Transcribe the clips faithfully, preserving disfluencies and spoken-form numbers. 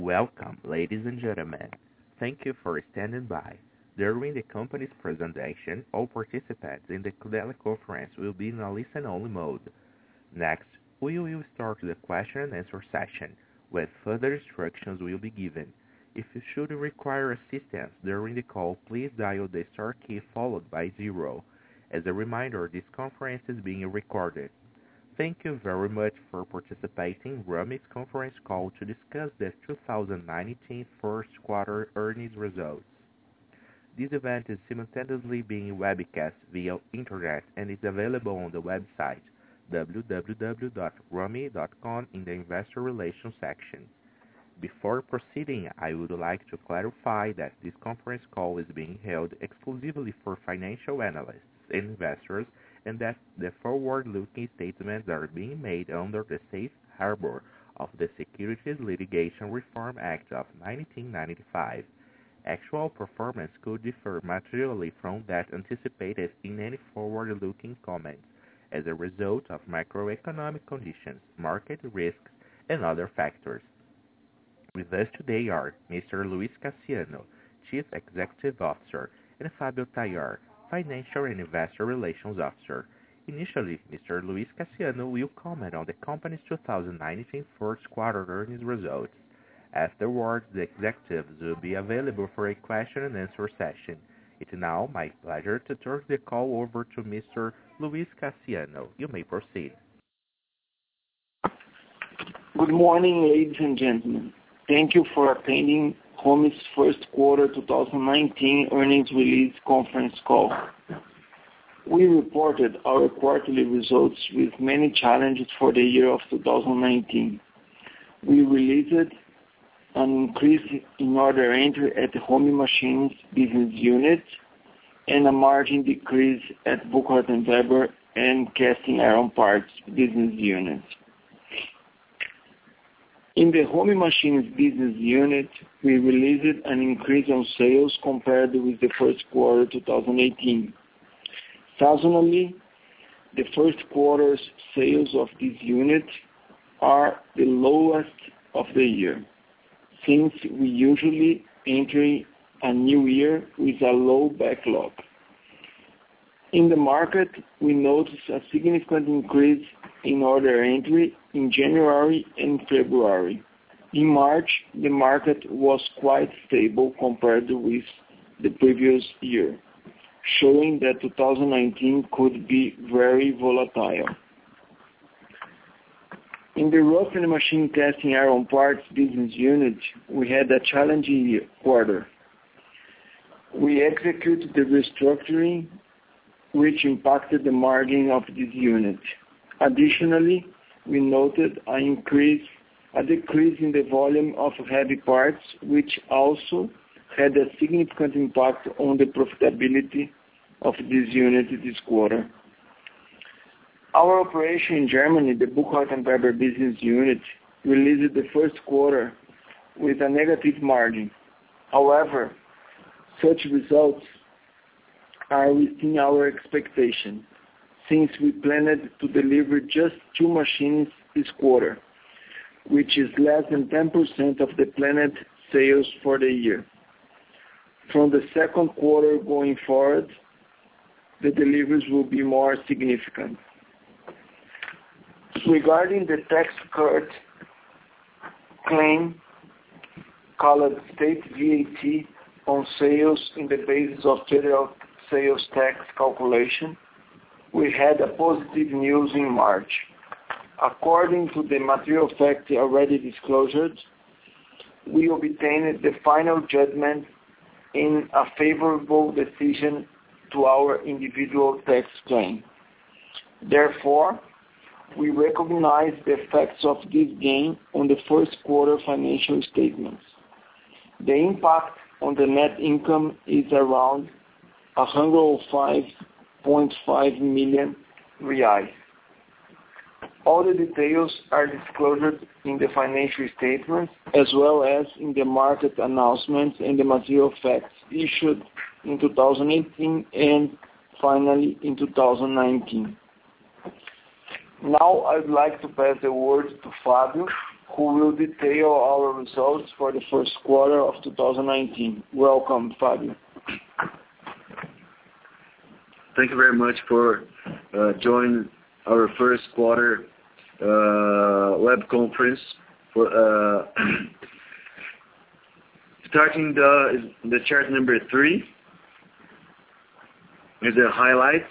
Welcome, ladies and gentlemen. Thank you for standing by. During the company's presentation, all participants in the teleconference will be in a listen-only mode. Next, we will start the question and answer session, when further instructions will be given. If you should require assistance during the call, please dial the star key followed by zero. As a reminder, this conference is being recorded. Thank you very much for participating in Rumi's conference call to discuss the two thousand nineteen first quarter earnings results. This event is simultaneously being webcast via internet and is available on the website w w w dot rumi dot com in the Investor Relations section. Before proceeding, I would like to clarify that this conference call is being held exclusively for financial analysts and investors, and that the forward-looking statements are being made under the safe harbor of the Securities Litigation Reform Act of nineteen ninety-five. Actual performance could differ materially from that anticipated in any forward-looking comments as a result of macroeconomic conditions, market risks, and other factors. With us today are Mister Luis Cassiano, Chief Executive Officer, and Fabio Tayar, Financial and Investor Relations Officer. Initially, Mister Luis Cassiano will comment on the company's two thousand nineteen first quarter earnings results. Afterwards, the executives will be available for a question and answer session. It's now my pleasure to turn the call over to Mister Luis Cassiano. You may proceed. Good morning, ladies and gentlemen. Thank you for attending Rumi's first quarter two thousand nineteen earnings release conference call. We reported our quarterly results with many challenges for the year of two thousand nineteen. We released an increase in order entry at the Rumi Machines business unit and a margin decrease at Burkhardt and Weber and Casting Iron Parts business unit. In the Rumi Machines business unit, we released an increase on sales compared with the first quarter two thousand eighteen. Seasonally, the first quarter's sales of this unit are the lowest of the year, since we usually enter a new year with a low backlog. In the market, we noticed a significant increase in order entry in January and February. In March, the market was quite stable compared with the previous year, showing that two thousand nineteen could be very volatile. In the rough and machine casting iron parts business unit, we had a challenging quarter. We executed the restructuring, which impacted the margin of this unit. Additionally, we noted an increase, a decrease in the volume of heavy parts, which also had a significant impact on the profitability of this unit this quarter. Our operation in Germany, the Burkhardt and Weber business unit, released the first quarter with a negative margin. However, such results are within our expectation, since we planned to deliver just two machines this quarter, which is less than ten percent of the planned sales for the year. From the second quarter going forward, the deliveries will be more significant. Regarding the tax cut claim called state V A T on sales in the basis of federal sales tax calculation, we had a positive news in March. According to the material fact already disclosed, we obtained the final judgment in a favorable decision to our individual tax claim. Therefore, we recognize the effects of this gain on the first quarter financial statements. The impact on the net income is around one hundred five point five million reais. All the details are disclosed in the financial statements as well as in the market announcements and the material facts issued in two thousand eighteen and finally in two thousand nineteen. Now I would like to pass the word to Fabio, who will detail our results for the first quarter of two thousand nineteen. Welcome, Fabio. Thank you very much for uh, joining our first quarter uh, web conference. For uh, starting the the chart number three is the highlights.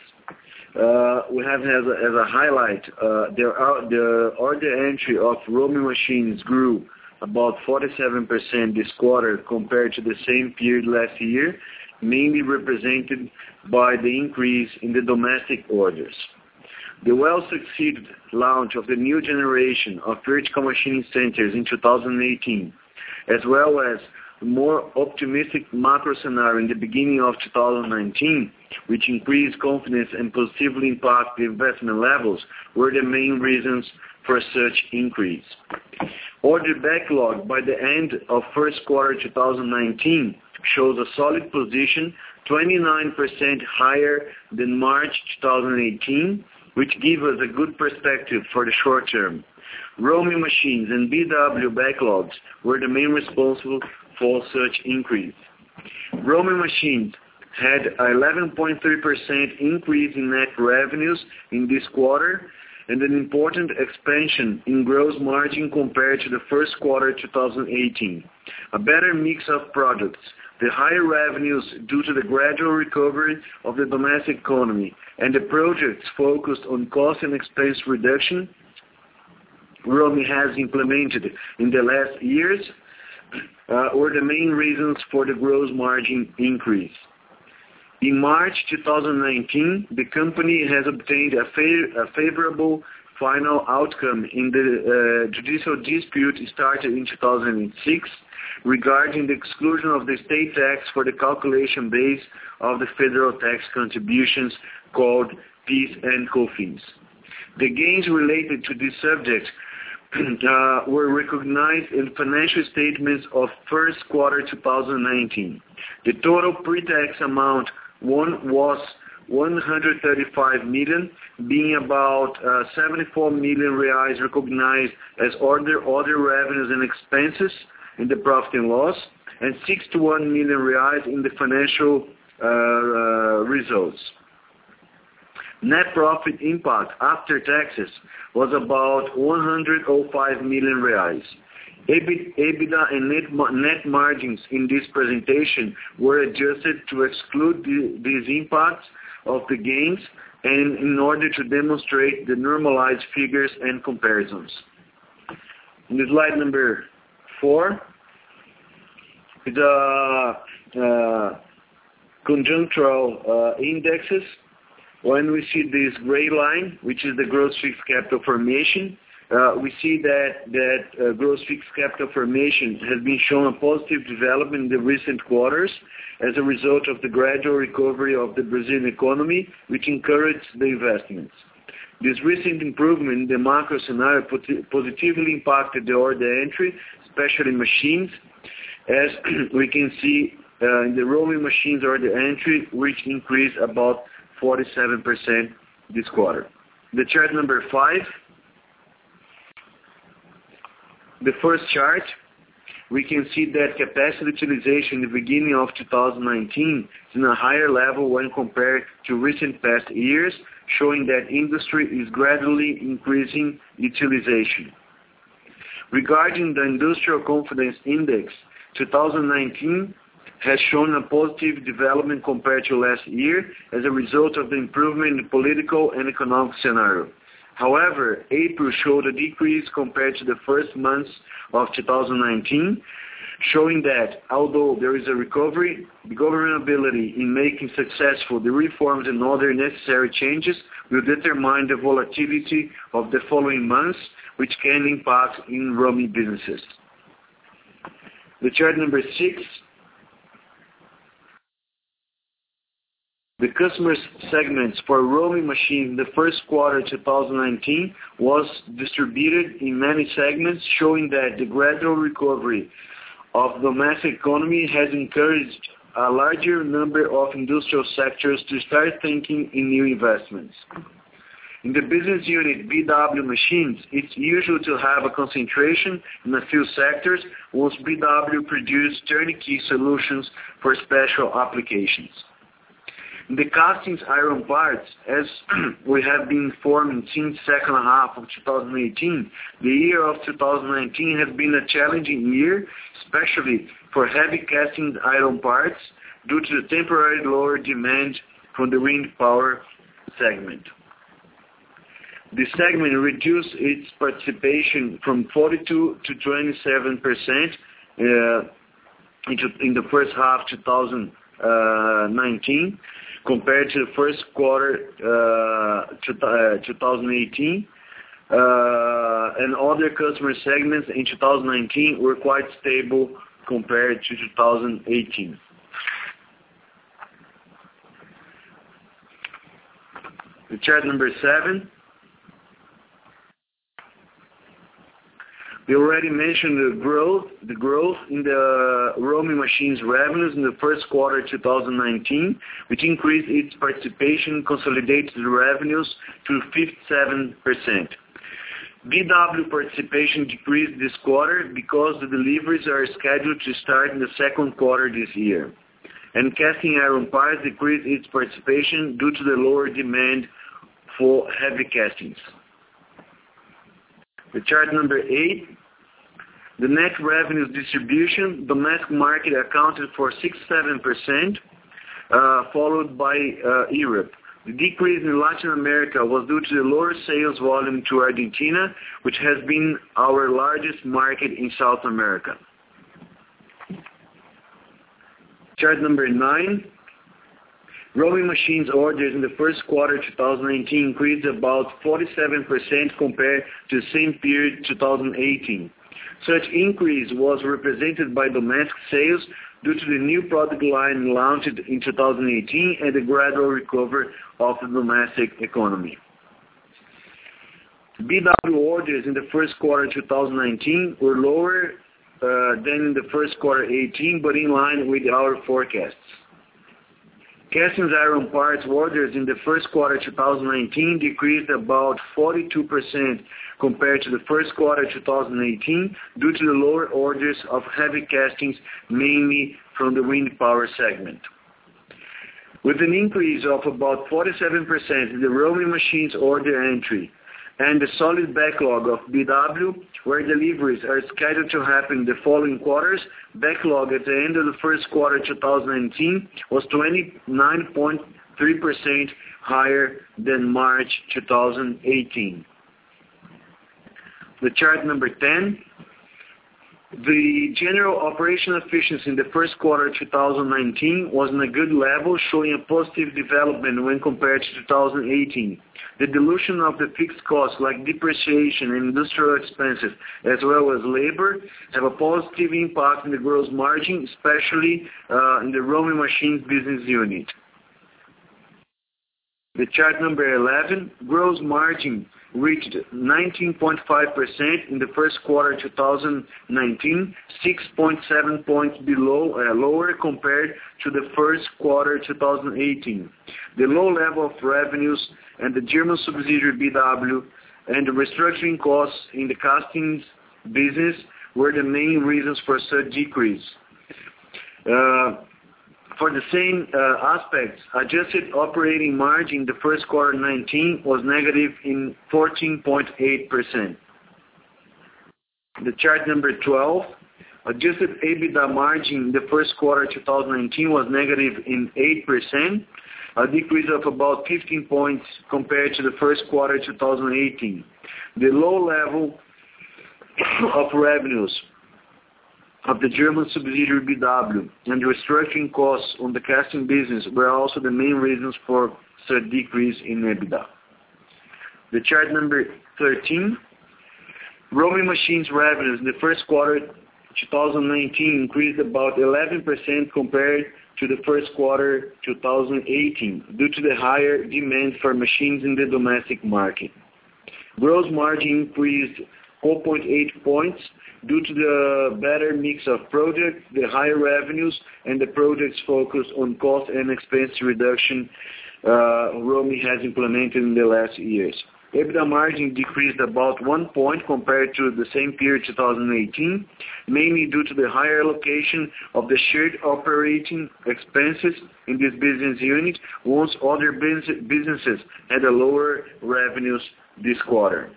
Uh, we have as a, as a highlight uh, there are the order entry of roaming machines grew about forty-seven percent this quarter compared to the same period last year, mainly represented by the increase in the domestic orders. The well-succeeded launch of the new generation of vertical machining centers in two thousand eighteen, as well as more optimistic macro scenario in the beginning of two thousand nineteen, which increased confidence and positively impact the investment levels, were the main reasons for such increase. Order backlog by the end of first quarter two thousand nineteen shows a solid position, twenty-nine percent higher than March two thousand eighteen, which gives us a good perspective for the short term. Roaming machines and B W backlogs were the main responsible for such increase. Roaming machines had an eleven point three percent increase in net revenues in this quarter and an important expansion in gross margin compared to the first quarter two thousand eighteen. A better mix of products, the higher revenues due to the gradual recovery of the domestic economy, and the projects focused on cost and expense reduction Roaming has implemented in the last years uh, were the main reasons for the gross margin increase. In March two thousand nineteen, the company has obtained a, fa- a favorable final outcome in the uh, judicial dispute started in two thousand six regarding the exclusion of the state tax for the calculation base of the federal tax contributions called PIS and COFINS. The gains related to this subject uh, were recognized in financial statements of first quarter two thousand nineteen. The total pre-tax amount one was one hundred thirty-five million, being about uh, seventy-four million reais recognized as other other revenues and expenses in the profit and loss, and sixty-one million reais in the financial uh, uh, results. Net profit impact after taxes was about one hundred five million reais. EBITDA and net, net margins in this presentation were adjusted to exclude the, these impacts of the gains and in order to demonstrate the normalized figures and comparisons. In the slide number four, the uh, conjunctural uh, indexes. When we see this gray line, which is the gross fixed capital formation, uh, we see that that uh, gross fixed capital formation has been shown a positive development in the recent quarters as a result of the gradual recovery of the Brazilian economy, which encouraged the investments. This recent improvement in the macro scenario positively impacted the order entry, especially machines, as we can see uh, in the roaming machines order entry, which increased about forty-seven percent this quarter. The chart number five, the first chart, we can see that capacity utilization in the beginning of two thousand nineteen is in a higher level when compared to recent past years, showing that industry is gradually increasing utilization. Regarding the Industrial Confidence Index, two thousand nineteen has shown a positive development compared to last year as a result of the improvement in the political and economic scenario. However, April showed a decrease compared to the first months of two thousand nineteen, showing that although there is a recovery, the government ability in making successful the reforms and other necessary changes will determine the volatility of the following months, which can impact in roaming businesses. The chart number six, the customer segments for roaming machines in the first quarter two thousand nineteen was distributed in many segments, showing that the gradual recovery of the domestic economy has encouraged a larger number of industrial sectors to start thinking in new investments. In the business unit B W Machines, it's usual to have a concentration in a few sectors, whilst B W produces turnkey solutions for special applications. In the castings iron parts, as we have been informing since second half of two thousand eighteen, the year of two thousand nineteen has been a challenging year, especially for heavy casting iron parts, due to the temporary lower demand from the wind power segment. The segment reduced its participation from forty-two to twenty-seven percent uh, in the first half two thousand nineteen compared to the first quarter uh, two thousand eighteen. Uh, and other customer segments in two thousand nineteen were quite stable compared to two thousand eighteen. The chart number seven. We already mentioned the growth, the growth in the Romi Machines revenues in the first quarter two thousand nineteen, which increased its participation in consolidated revenues to fifty-seven percent. B W participation decreased this quarter because the deliveries are scheduled to start in the second quarter this year. And casting iron parts decreased its participation due to the lower demand for heavy castings. The chart number eight, the net revenues distribution, domestic market accounted for sixty-seven percent, uh, followed by uh, Europe. The decrease in Latin America was due to the lower sales volume to Argentina, which has been our largest market in South America. Chart number nine. Romi Machines orders in the first quarter two thousand nineteen increased about forty-seven percent compared to the same period two thousand eighteen. Such increase was represented by domestic sales due to the new product line launched in two thousand eighteen and the gradual recovery of the domestic economy. B W orders in the first quarter two thousand nineteen were lower uh, than in the first quarter eighteen, but in line with our forecasts. Castings iron parts orders in the first quarter two thousand nineteen decreased about forty-two percent compared to the first quarter two thousand eighteen due to the lower orders of heavy castings, mainly from the wind power segment. With an increase of about forty-seven percent in the Romi Machines order entry and the solid backlog of B W, where deliveries are scheduled to happen in the following quarters, backlog at the end of the first quarter two thousand nineteen was twenty-nine point three percent higher than March two thousand eighteen. The chart number ten. The general operational efficiency in the first quarter two thousand nineteen was in a good level, showing a positive development when compared to two thousand eighteen. The dilution of the fixed costs like depreciation and industrial expenses, as well as labor, have a positive impact on the gross margin, especially uh, in the Romi Machines business unit. The chart number eleven, gross margin reached nineteen point five percent in the first quarter two thousand nineteen, six point seven points below, uh, lower compared to the first quarter two thousand eighteen. The low level of revenues and the German subsidiary B W and the restructuring costs in the castings business were the main reasons for such decrease. Uh, For the same uh, aspects, adjusted operating margin in the first quarter nineteen was negative in fourteen point eight percent. The chart number twelve, adjusted EBITDA margin in the first quarter two thousand nineteen was negative in eight percent, a decrease of about fifteen points compared to the first quarter two thousand eighteen. The low level of revenues of the German subsidiary B W and the restructuring costs on the casting business were also the main reasons for such decrease in EBITDA. The chart number thirteen, Romi Machines revenues in the first quarter two thousand nineteen increased about eleven percent compared to the first quarter two thousand eighteen due to the higher demand for machines in the domestic market. Gross margin increased four point eight points due to the better mix of projects, the higher revenues, and the project's focus on cost and expense reduction uh, Romi has implemented in the last years. EBITDA margin decreased about one point compared to the same period two thousand eighteen, mainly due to the higher allocation of the shared operating expenses in this business unit, once other businesses had a lower revenues this quarter.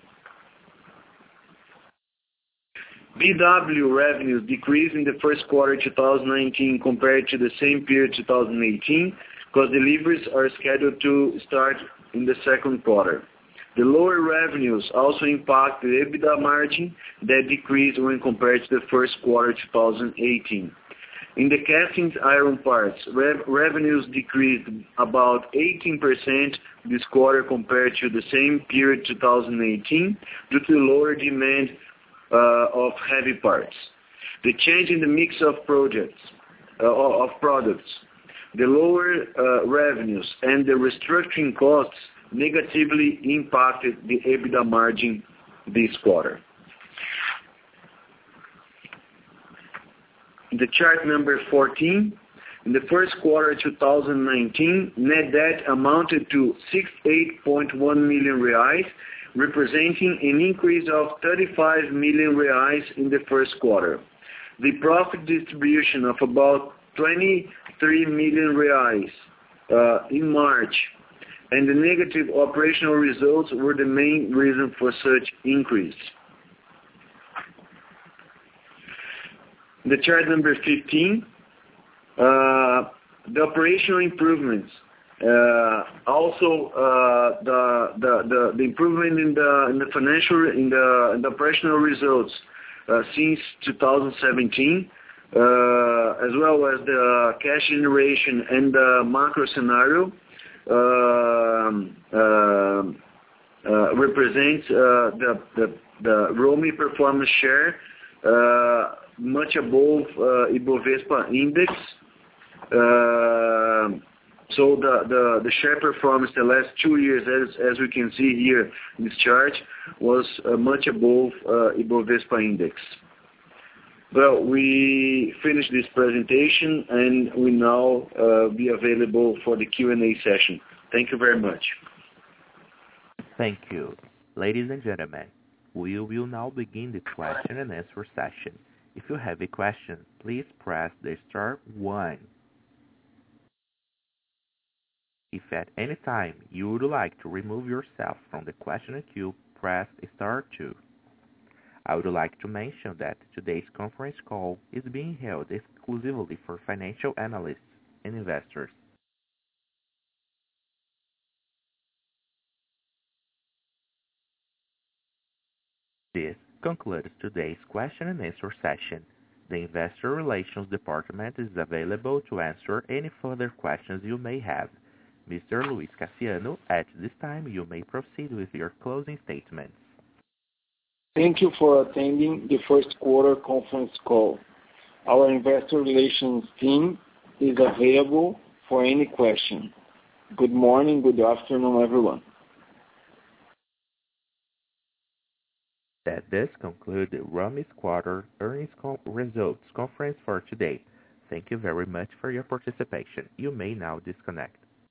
B W revenues decreased in the first quarter two thousand nineteen compared to the same period two thousand eighteen, because deliveries are scheduled to start in the second quarter. The lower revenues also impact the EBITDA margin that decreased when compared to the first quarter two thousand eighteen. In the castings iron parts, rev revenues decreased about eighteen percent this quarter compared to the same period two thousand eighteen due to lower demand uh, of heavy parts. The change in the mix of projects, uh, of products, the lower uh, revenues and the restructuring costs negatively impacted the EBITDA margin this quarter. In the chart number fourteen, in the first quarter two thousand nineteen, net debt amounted to sixty-eight point one million reais, representing an increase of thirty-five million reais in the first quarter. The profit distribution of about twenty-three million reais uh, in March and the negative operational results were the main reason for such increase. The chart number fifteen, uh, the operational improvements. Uh, also, uh, the, the the the improvement in the in the financial in the, in the operational results uh, since two thousand seventeen, uh, as well as the cash generation and the macro scenario. Uh, uh, uh, represents uh, the, the the Romi performance share uh, much above uh, Ibovespa index. Uh, so the, the the share performance the last two years, as as we can see here in this chart, was uh, much above uh, Ibovespa index. Well, we finished this presentation and we now uh, be available for the Q and A session. Thank you very much. Thank you. Ladies and gentlemen, we will now begin the question and answer session. If you have a question, please press the star one. If at any time you would like to remove yourself from the question queue, press star two. I would like to mention that today's conference call is being held exclusively for financial analysts and investors. This concludes today's question and answer session. The Investor Relations Department is available to answer any further questions you may have. Mister Luis Cassiano, at this time you may proceed with your closing statements. Thank you for attending the first quarter conference call. Our investor relations team is available for any question. Good morning, good afternoon, everyone. That does conclude the Romi's quarter earnings co- results conference for today. Thank you very much for your participation. You may now disconnect.